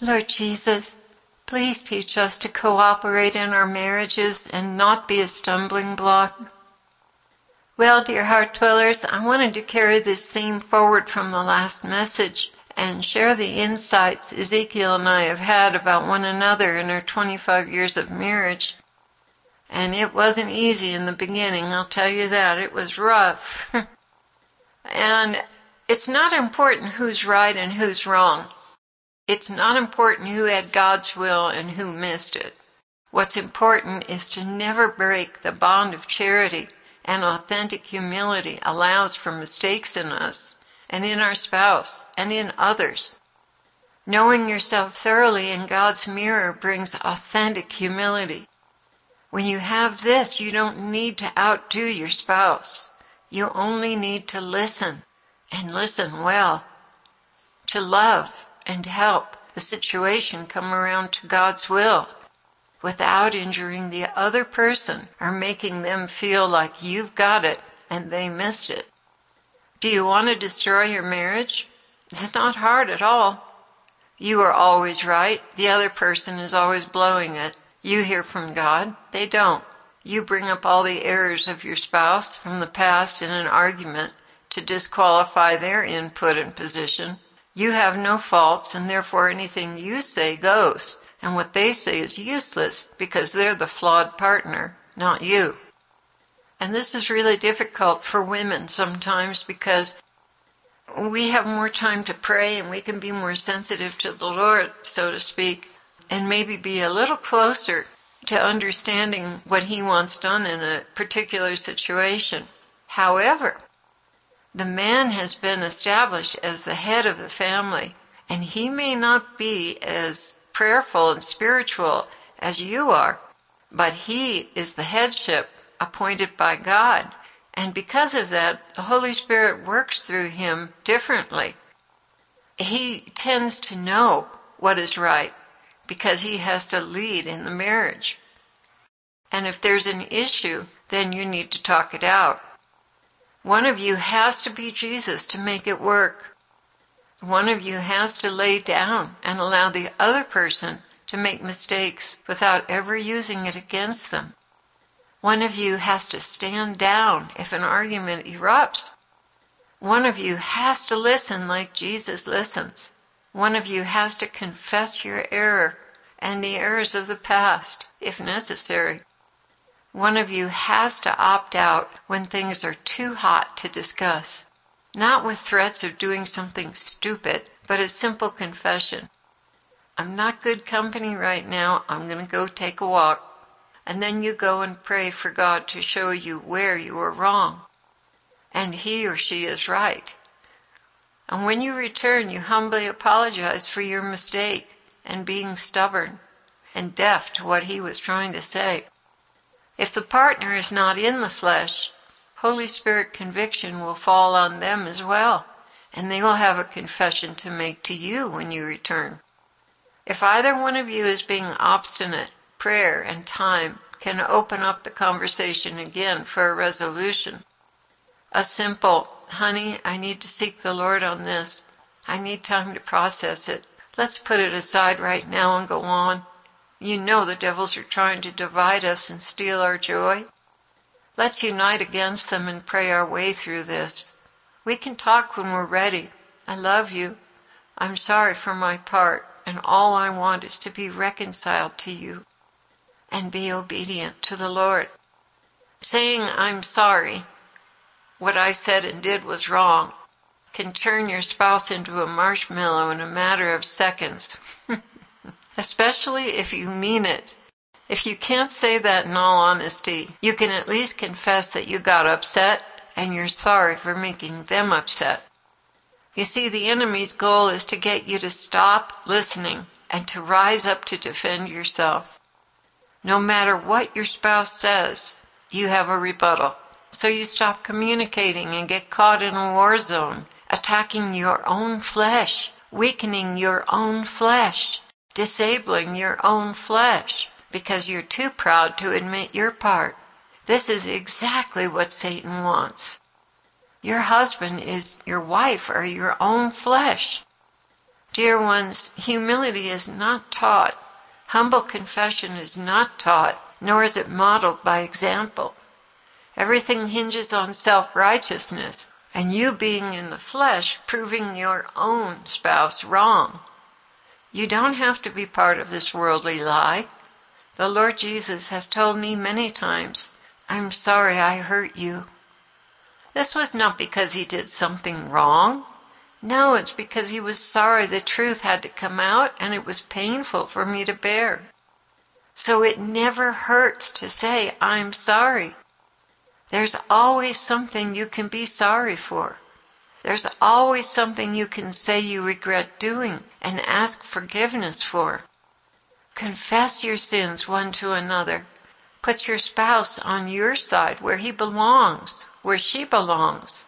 Lord Jesus, please teach us to cooperate in our marriages and not be a stumbling block. Well, dear heart dwellers, I wanted to carry this theme forward from the last message and share the insights Ezekiel and I have had about one another in our 25 years of marriage. And it wasn't easy in the beginning, I'll tell you that. It was rough. And it's not important who's right and who's wrong. It's not important who had God's will and who missed it. What's important is to never break the bond of charity, and authentic humility allows for mistakes in us and in our spouse and in others. Knowing yourself thoroughly in God's mirror brings authentic humility. When you have this, you don't need to outdo your spouse. You only need to listen, and listen well, to love and help the situation come around to God's will without injuring the other person or making them feel like you've got it and they missed it. Do you want to destroy your marriage? It's not hard at all. You are always right. The other person is always blowing it. You hear from God. They don't. You bring up all the errors of your spouse from the past in an argument to disqualify their input and position. You have no faults, and therefore anything you say goes. And what they say is useless because they're the flawed partner, not you. And this is really difficult for women sometimes because we have more time to pray and we can be more sensitive to the Lord, so to speak, and maybe be a little closer to understanding what He wants done in a particular situation. However, the man has been established as the head of the family, and he may not be as prayerful and spiritual as you are, but he is the headship appointed by God. And because of that, the Holy Spirit works through him differently. He tends to know what is right because he has to lead in the marriage. And if there's an issue, then you need to talk it out. One of you has to be Jesus to make it work. One of you has to lay down and allow the other person to make mistakes without ever using it against them. One of you has to stand down if an argument erupts. One of you has to listen like Jesus listens. One of you has to confess your error and the errors of the past, if necessary. One of you has to opt out when things are too hot to discuss. Not with threats of doing something stupid, but a simple confession. I'm not good company right now. I'm going to go take a walk. And then you go and pray for God to show you where you are wrong. And he or she is right. And when you return, you humbly apologize for your mistake and being stubborn and deaf to what he was trying to say. If the partner is not in the flesh, Holy Spirit conviction will fall on them as well, and they will have a confession to make to you when you return. If either one of you is being obstinate, prayer and time can open up the conversation again for a resolution. A simple, honey, I need to seek the Lord on this. I need time to process it. Let's put it aside right now and go on. You know the devils are trying to divide us and steal our joy. Let's unite against them and pray our way through this. We can talk when we're ready. I love you. I'm sorry for my part, and all I want is to be reconciled to you and be obedient to the Lord. Saying I'm sorry, what I said and did was wrong, can turn your spouse into a marshmallow in a matter of seconds. Especially if you mean it. If you can't say that in all honesty, you can at least confess that you got upset and you're sorry for making them upset. You see, the enemy's goal is to get you to stop listening and to rise up to defend yourself. No matter what your spouse says, you have a rebuttal. So you stop communicating and get caught in a war zone, attacking your own flesh, weakening your own flesh, disabling your own flesh because you're too proud to admit your part. This is exactly what Satan wants. Your husband is your wife or your own flesh. Dear ones, humility is not taught. Humble confession is not taught, nor is it modeled by example. Everything hinges on self-righteousness, and you being in the flesh, proving your own spouse wrong. You don't have to be part of this worldly lie. The Lord Jesus has told me many times, I'm sorry I hurt you. This was not because he did something wrong. No, it's because he was sorry the truth had to come out and it was painful for me to bear. So it never hurts to say, I'm sorry. There's always something you can be sorry for. There's always something you can say you regret doing and ask forgiveness for. Confess your sins one to another. Put your spouse on your side where he belongs, where she belongs.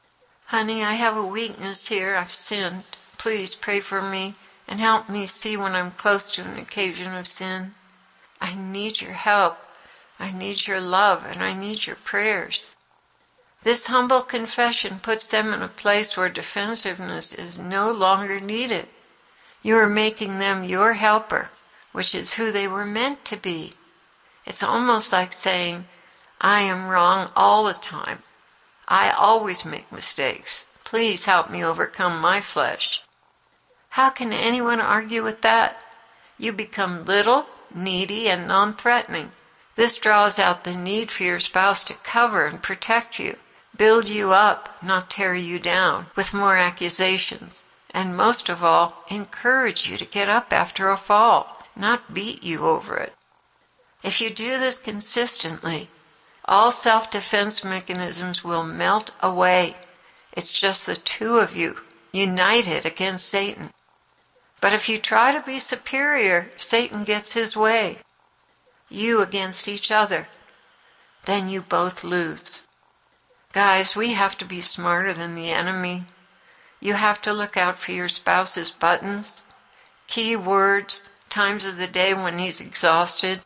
Honey, I have a weakness here. I've sinned. Please pray for me and help me see when I'm close to an occasion of sin. I need your help. I need your love, and I need your prayers. This humble confession puts them in a place where defensiveness is no longer needed. You are making them your helper, which is who they were meant to be. It's almost like saying, I am wrong all the time. I always make mistakes. Please help me overcome my flesh. How can anyone argue with that? You become little, needy, and non-threatening. This draws out the need for your spouse to cover and protect you, build you up, not tear you down with more accusations, and most of all, encourage you to get up after a fall, not beat you over it. If you do this consistently, all self-defense mechanisms will melt away. It's just the two of you, united against Satan. But if you try to be superior, Satan gets his way. You against each other. Then you both lose. Guys, we have to be smarter than the enemy. You have to look out for your spouse's buttons, key words, times of the day when he's exhausted,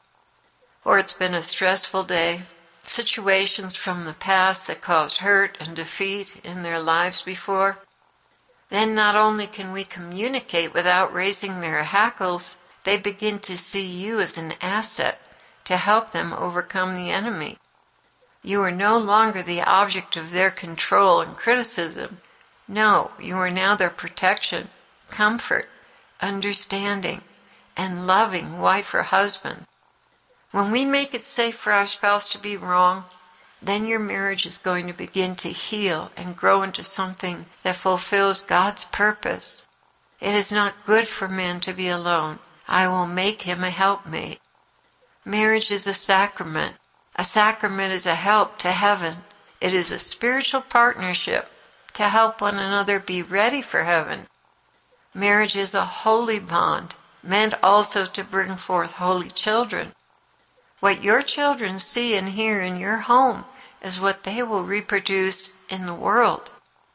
or it's been a stressful day. Situations from the past that caused hurt and defeat in their lives before. Then not only can we communicate without raising their hackles, they begin to see you as an asset to help them overcome the enemy. You are no longer the object of their control and criticism. No, you are now their protection, comfort, understanding, and loving wife or husband. When we make it safe for our spouse to be wrong, then your marriage is going to begin to heal and grow into something that fulfills God's purpose. It is not good for man to be alone. I will make him a helpmate. Marriage is a sacrament. A sacrament is a help to heaven. It is a spiritual partnership to help one another be ready for heaven. Marriage is a holy bond, meant also to bring forth holy children. What your children see and hear in your home is what they will reproduce in the world.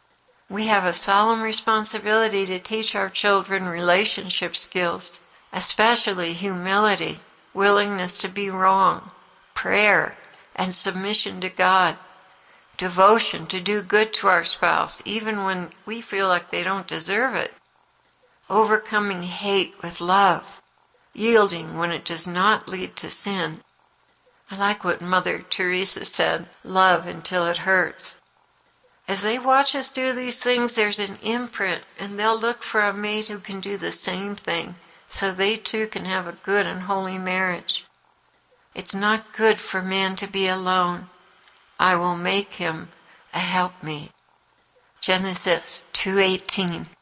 We have a solemn responsibility to teach our children relationship skills, especially humility, willingness to be wrong, prayer, and submission to God, devotion to do good to our spouse, even when we feel like they don't deserve it, overcoming hate with love, yielding when it does not lead to sin. I like what Mother Teresa said, love until it hurts. As they watch us do these things, there's an imprint, and they'll look for a mate who can do the same thing, so they too can have a good and holy marriage. It's not good for man to be alone. I will make him a helpmate. Genesis 2:18